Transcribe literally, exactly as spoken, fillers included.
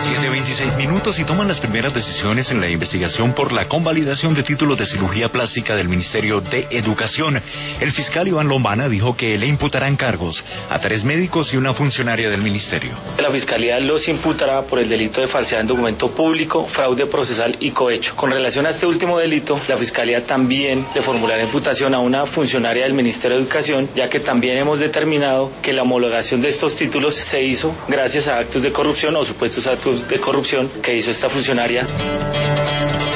siete veintiséis minutos y toman las primeras decisiones en la investigación por la convalidación de títulos de cirugía plástica del Ministerio de Educación. El fiscal Iván Lombana dijo que le imputarán cargos a tres médicos y una funcionaria del ministerio. La fiscalía los imputará por el delito de falsedad en documento público, fraude procesal y cohecho. Con relación a este último delito, la fiscalía también le formulará imputación a una funcionaria del Ministerio de Educación, ya que también hemos determinado que la homologación de estos títulos se hizo gracias a actos de corrupción o supuestos actos de corrupción que hizo esta funcionaria.